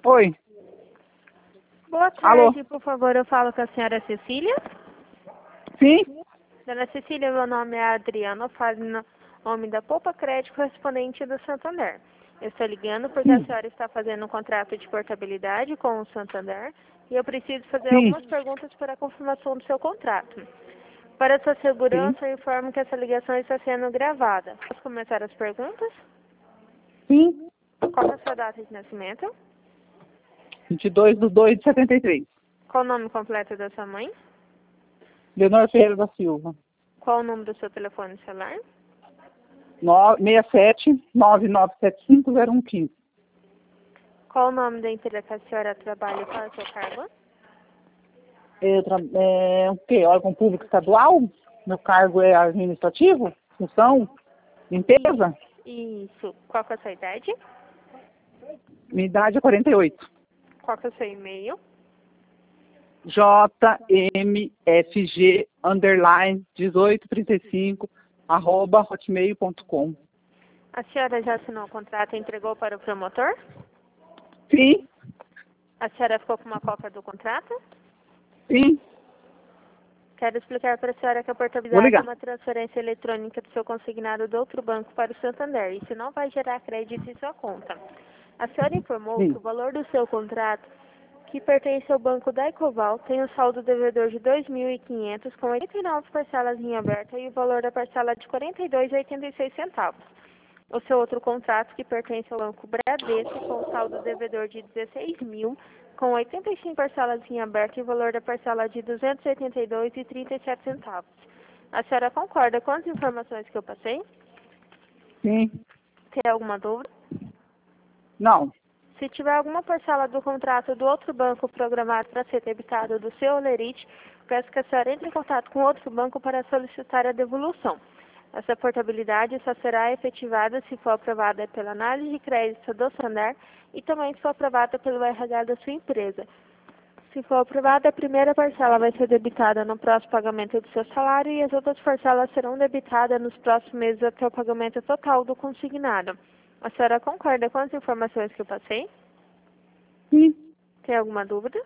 Oi. Boa Alô? tarde, por favor, eu falo com a senhora Cecília. Sim? Dona Cecília, meu nome é Adriana, eu falo no nome da Poupa Crédito correspondente do Santander. Eu estou ligando porque a senhora está fazendo um contrato de portabilidade com o Santander e eu preciso fazer Sim. algumas perguntas para a confirmação do seu contrato. Para sua segurança, eu informo que essa ligação está sendo gravada. Posso começar as perguntas? Sim. Qual é a sua data de nascimento? 22/2/73. Qual o nome completo da sua mãe? Leonor Ferreira da Silva. Qual o número do seu telefone celular? 67-9975-0115. Qual o nome da empresa que a senhora trabalha e qual é o seu cargo? O quê? Órgão público estadual? Meu cargo é administrativo? Função? Limpeza? Isso. Qual que é a sua idade? Minha idade é 48. Qual que é o seu e-mail? jmfg_1835 A senhora já assinou o contrato e entregou para o promotor? Sim, A senhora ficou com uma cópia do contrato? sim. Quero explicar para a senhora que a Vou portabilidade é ligar. uma transferência eletrônica do seu consignado do outro banco para o Santander. Isso não vai gerar crédito em sua conta. A senhora informou que Sim. o valor do seu contrato, que pertence ao banco da Ecoval, tem o saldo devedor de 2.500 com 89 parcelas em aberto e o valor da parcela de R$ 42,86. O seu outro contrato, que pertence ao banco Bradesco, com saldo devedor de 16.000, com 85 parcelas em aberto e o valor da parcela de R$ 282,37. A senhora concorda com as informações que eu passei? Sim. Tem alguma dúvida? Não. Se tiver alguma parcela do contrato do outro banco programado para ser debitado do seu Olerite, peço que a senhora entre em contato com outro banco para solicitar a devolução. Essa portabilidade só será efetivada se for aprovada pela análise de crédito do Santander e também se for aprovada pelo RH da sua empresa. Se for aprovada, a primeira parcela vai ser debitada no próximo pagamento do seu salário e as outras parcelas serão debitadas nos próximos meses até o pagamento total do consignado. A senhora concorda com as informações que eu passei? Sim. Tem alguma dúvida?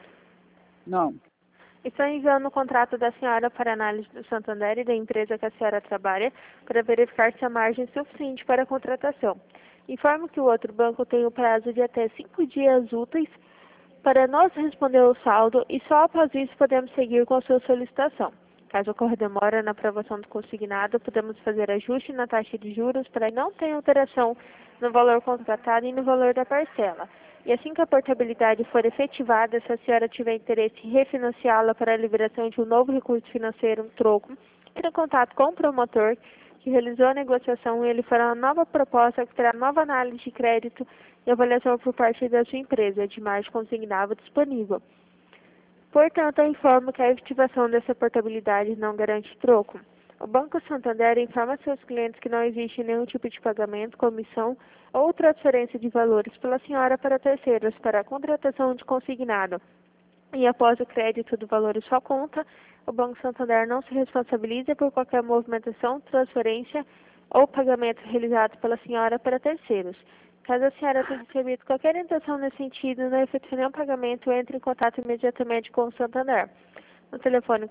Não. Estou enviando o contrato da senhora para análise do Santander e da empresa que a senhora trabalha para verificar se há margem suficiente para a contratação. Informo que o outro banco tem o prazo de até 5 dias úteis para nós responder o saldo e só após isso podemos seguir com a sua solicitação. Caso ocorra demora na aprovação do consignado, podemos fazer ajuste na taxa de juros para que não tenha alteração no valor contratado e no valor da parcela. E assim que a portabilidade for efetivada, se a senhora tiver interesse em refinanciá-la para a liberação de um novo recurso financeiro, um troco, entre em contato com o promotor que realizou a negociação e ele fará uma nova proposta que terá nova análise de crédito e avaliação por parte da sua empresa de margem consignável disponível. Portanto, eu informo que a efetivação dessa portabilidade não garante troco. O Banco Santander informa seus clientes que não existe nenhum tipo de pagamento, comissão ou transferência de valores pela senhora para terceiros para a contratação de consignado. E após o crédito do valor em sua conta, o Banco Santander não se responsabiliza por qualquer movimentação, transferência ou pagamento realizado pela senhora para terceiros. Caso a senhora tenha recebido qualquer intenção nesse sentido, não efetue nenhum pagamento, entre em contato imediatamente com o Santander. No telefone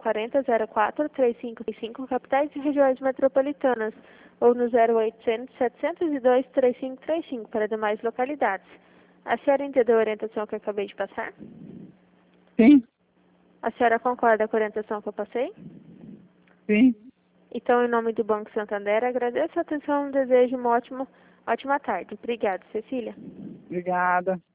4004-3535, capitais e regiões metropolitanas, ou no 0800-702-3535 para demais localidades. A senhora entendeu a orientação que eu acabei de passar? Sim. A senhora concorda com a orientação que eu passei? Sim. Então, em nome do Banco Santander, agradeço a atenção e desejo uma ótima tarde. Obrigada, Cecília. Obrigada.